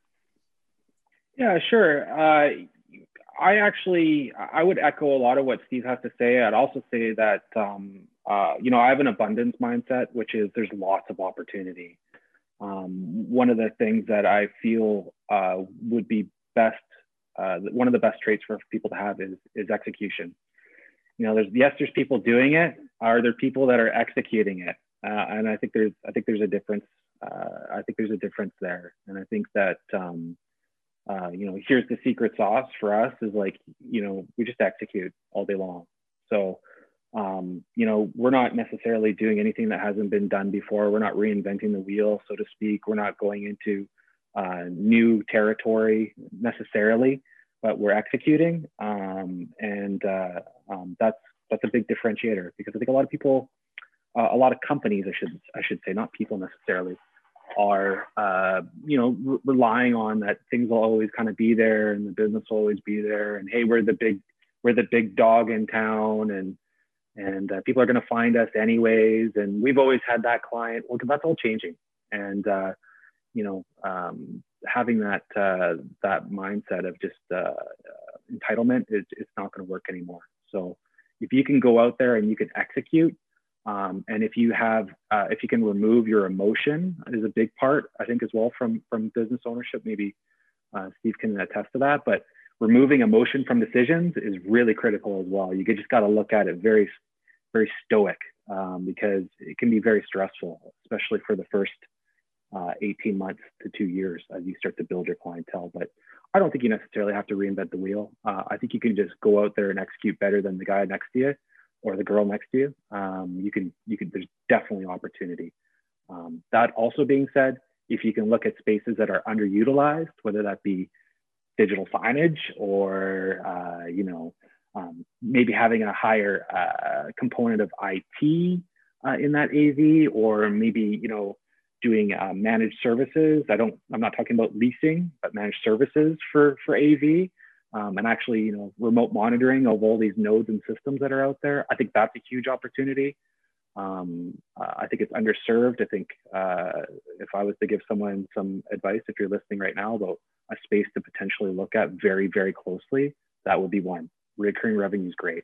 Yeah, sure. Uh, I actually I would echo a lot of what Steve has to say. I'd also say that um, uh, you know I have an abundance mindset, which is there's lots of opportunity. Um, one of the things that I feel uh, would be best, uh, one of the best traits for people to have is, is execution. You know, there's, yes, there's people doing it. Are there people that are executing it? Uh, and I think there's, I think there's a difference. Uh, I think there's a difference there. And I think that, um, uh, you know, here's the secret sauce for us is like, you know, we just execute all day long. So, Um, you know, we're not necessarily doing anything that hasn't been done before. We're not reinventing the wheel, so to speak. We're not going into uh, new territory necessarily, but we're executing. Um, and uh, um, that's that's a big differentiator, because I think a lot of people, uh, a lot of companies, I should I should say, not people necessarily, are uh, you know re relying on that things will always kind of be there, and the business will always be there, and hey, we're the big we're the big dog in town, and and uh, people are going to find us anyways. And we've always had that client. Well, that's all changing. And, uh, you know, um, having that, uh, that mindset of just uh, uh, entitlement is it's not going to work anymore. So if you can go out there and you can execute, um, and if you have, uh, if you can remove your emotion is a big part, I think, as well, from, from business ownership. Maybe uh, Steve can attest to that, but removing emotion from decisions is really critical as well. You just got to look at it very, very stoic, um, because it can be very stressful, especially for the first uh, eighteen months to two years as you start to build your clientele. But I don't think you necessarily have to reinvent the wheel. Uh, I think you can just go out there and execute better than the guy next to you or the girl next to you. Um, you can, you can, there's definitely opportunity. Um, that also being said, if you can look at spaces that are underutilized, whether that be digital signage or, uh, you know, um, maybe having a higher uh, component of I T uh, in that A V, or maybe, you know, doing uh, managed services. I don't, I'm not talking about leasing, but managed services for, for A V. Um, and actually, you know, remote monitoring of all these nodes and systems that are out there. I think that's a huge opportunity. Um, uh, I think it's underserved. I think uh, if I was to give someone some advice, if you're listening right now, about a space to potentially look at very, very closely, that would be one. Recurring revenue is great.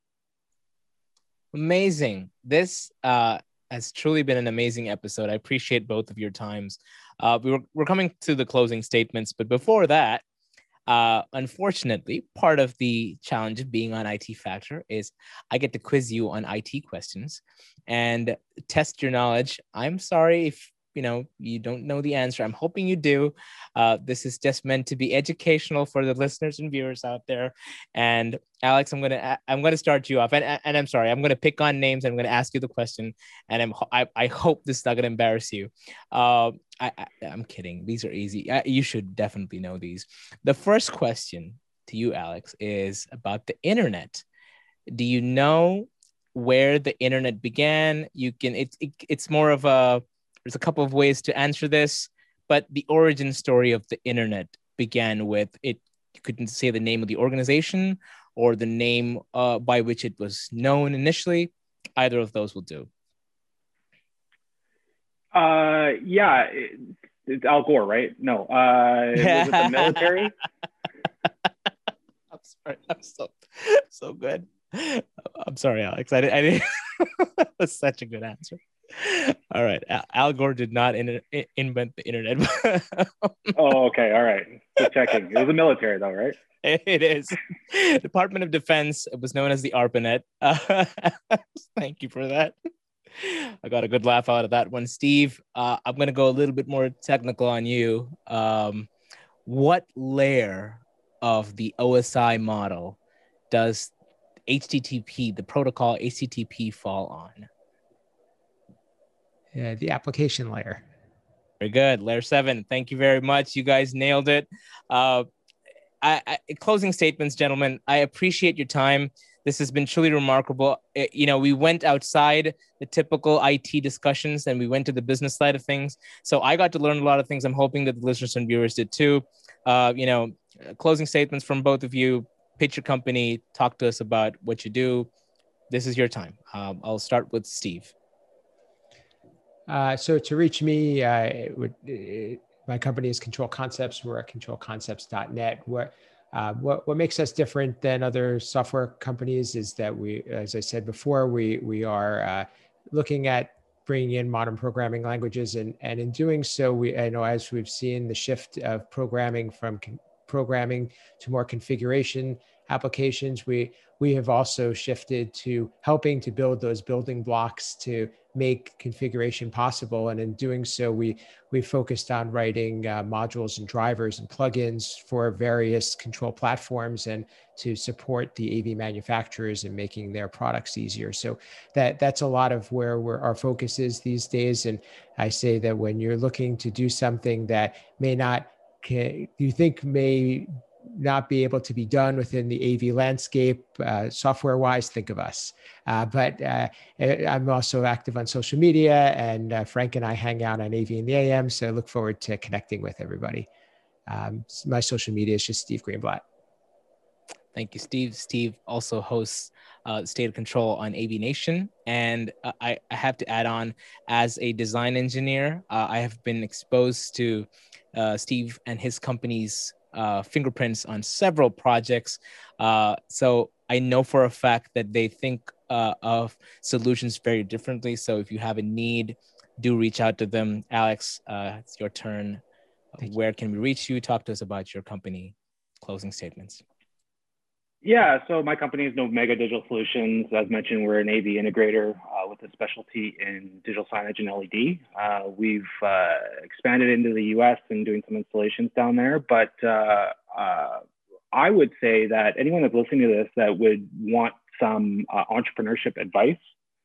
Amazing. This uh, has truly been an amazing episode. I appreciate both of your times. Uh, we were, we're coming to the closing statements, but before that, Uh, unfortunately, part of the challenge of being on I T Factor is I get to quiz you on I T questions and test your knowledge. I'm sorry if you know you don't know the answer. I'm hoping you do. Uh, this is just meant to be educational for the listeners and viewers out there. And Alex, I'm gonna I'm gonna start you off, and and I'm sorry, I'm gonna pick on names. I'm gonna ask you the question, and I'm I, I hope this is not gonna embarrass you. Uh, I, I I'm kidding. These are easy. I, you should definitely know these. The first question to you, Alex, is about the internet. Do you know where the internet began? You can. It's it, it's more of a. There's a couple of ways to answer this, but the origin story of the internet began with it. You couldn't say the name of the organization or the name uh, by which it was known initially. Either of those will do. Uh, yeah, it, it's Al Gore, right? No, uh, was it the military? I'm sorry. I'm so so good. I'm sorry, Alex. I, I didn't. That was such a good answer. All right, Al, Al Gore did not in, in, invent the internet. Oh, okay, all right. Just checking. It was the military, though, right? It is. Department of Defense. It was known as the ARPANET. Uh, thank you for that. I got a good laugh out of that one. Steve, uh, I'm going to go a little bit more technical on you. Um, what layer of the O S I model does H T T P, the protocol H T T P, fall on? Yeah, the application layer. Very good. Layer seven. Thank you very much. You guys nailed it. Uh, I, I, closing statements, gentlemen. I appreciate your time. This has been truly remarkable. It, you know, we went outside the typical I T discussions and we went to the business side of things. So I got to learn a lot of things. I'm hoping that the listeners and viewers did too. Uh, you know, closing statements from both of you. Pitch your company. Talk to us about what you do. This is your time. Um, I'll start with Steve. Uh, so to reach me, uh, it would, it, my company is Control Concepts. We're at control concepts dot net. What, uh, what, what makes us different than other software companies is that we, as I said before, we, we are uh, looking at bringing in modern programming languages. And, and in doing so, we, I know as we've seen the shift of programming from con- programming to more configuration applications, we, we have also shifted to helping to build those building blocks to make configuration possible. And in doing so, we, we focused on writing uh, modules and drivers and plugins for various control platforms and to support the A V manufacturers and making their products easier. So that, that's a lot of where we're, our focus is these days. And I say that when you're looking to do something that may not, you think may not be able to be done within the A V landscape, uh, software-wise, think of us. Uh, but uh, I'm also active on social media, and uh, Frank and I hang out on A V in the A M, so I look forward to connecting with everybody. Um, my social media is just Steve Greenblatt. Thank you, Steve. Steve also hosts uh, State of Control on A V Nation. And uh, I, I have to add on, as a design engineer, uh, I have been exposed to uh, Steve and his company's uh, fingerprints on several projects. Uh, so I know for a fact that they think uh, of solutions very differently. So if you have a need, do reach out to them. Alex, uh, it's your turn. Thank Where you. Can we reach you? Talk to us about your company. Closing statements. Yeah, so my company is Nomega Digital Solutions. As mentioned, we're an A V integrator uh, with a specialty in digital signage and L E D. Uh, we've uh, expanded into the U S and doing some installations down there. But uh, uh, I would say that anyone that's listening to this that would want some uh, entrepreneurship advice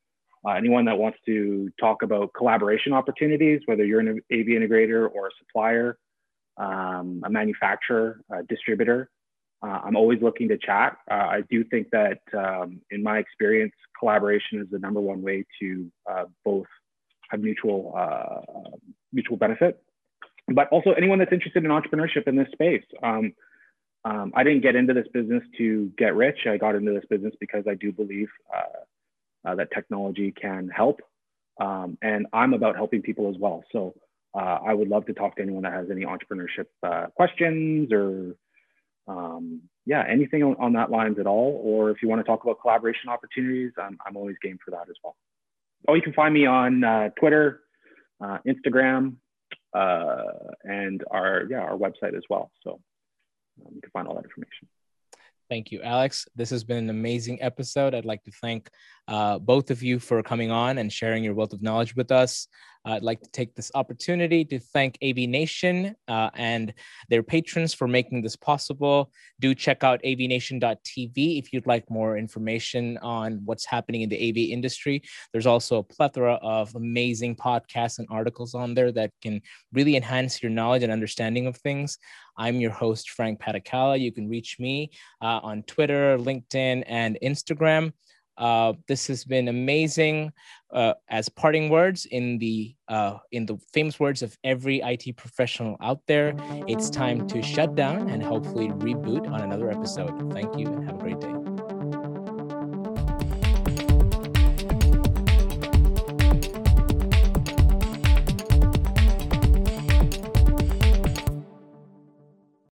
uh, anyone that wants to talk about collaboration opportunities, whether you're an A V integrator or a supplier, um, a manufacturer, a distributor, uh, I'm always looking to chat. Uh, I do think that um, in my experience, collaboration is the number one way to uh, both have mutual, uh, mutual benefit, but also anyone that's interested in entrepreneurship in this space. Um, um, I didn't get into this business to get rich. I got into this business because I do believe uh, Uh, that technology can help. Um, and I'm about helping people as well. So uh, I would love to talk to anyone that has any entrepreneurship uh, questions or um, yeah, anything on, on that lines at all. Or if you want to talk about collaboration opportunities, I'm, I'm always game for that as well. Oh, you can find me on uh, Twitter, uh, Instagram, uh, and our, yeah, our website as well. So um, you can find all that information. Thank you, Alex. This has been an amazing episode. I'd like to thank uh, both of you for coming on and sharing your wealth of knowledge with us. Uh, I'd like to take this opportunity to thank A V Nation uh, and their patrons for making this possible. Do check out A V nation dot T V if you'd like more information on what's happening in the A V industry. There's also a plethora of amazing podcasts and articles on there that can really enhance your knowledge and understanding of things. I'm your host, Frank Patakala. You can reach me uh, on Twitter, LinkedIn, and Instagram. Uh, this has been amazing. Uh, as parting words, in the uh, in the famous words of every I T professional out there, it's time to shut down and hopefully reboot on another episode. Thank you and have a great day.